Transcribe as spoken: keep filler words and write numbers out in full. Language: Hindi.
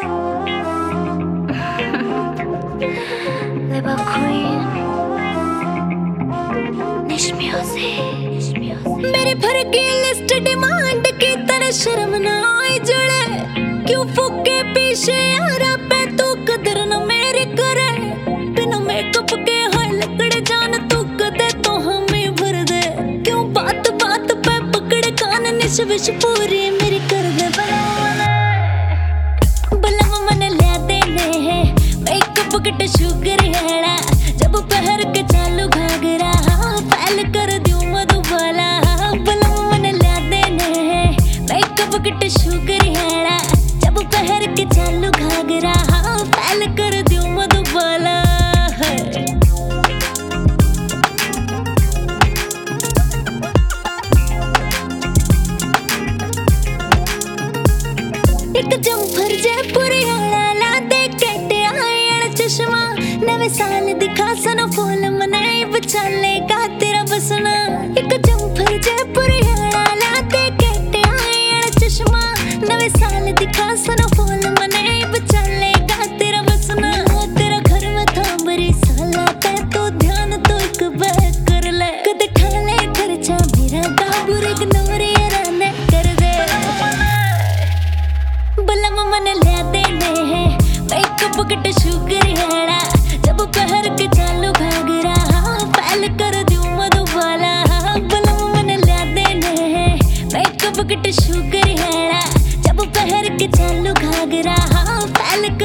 Liver Queen Nish Music मेरे भर की लिस्ट डिमांड की तरह शर्म ना आए जड़े, क्यों फूके पीछे यारा पे तू कदर न मेरी करे। बिना मेकअप के हाय लकड़े जान तू कदे तो हमें भर दे, क्यों बात बात पे पकड़े कान निश विश पूरी मेरी कर दे। बलम मन ले देने है मेकअप किट शुगर हेड़ा, जब पहर के चालू घाघरा फैल कर दूं मधुबाला। बलम मन ले देने है मेकअप किट शुगर हेड़ा, जब पहर के चालू घाघरा फैल कर दूं मधुबाला। एक जम्फर जयपुर ला दे केटे आयन चश्मा, नवे साल दिखा सना फूल मनाई बचालेगा तेरा बसना। एक जम्फर जयपुर ला दे केटे आयन चश्मा, नवे साल दिखा सना फूल मनाई बचालेगा तेरा बसना। तेरा घर में था बड़ी साला ते तो ध्यान तो एक बार कर ले, कद ठाले खर्चा मेरा दाबुर इग्नोर ये रहने कर दे। बलम मन ले देने है मेकअप किट शुगर हेड़ा, जब पहर के चालू घाघरा फैल कर दूं मधुबाला। बलम मन ले देने है मेकअप किट शुगर हेड़ा, जब पहर के चालू घाघरा फैल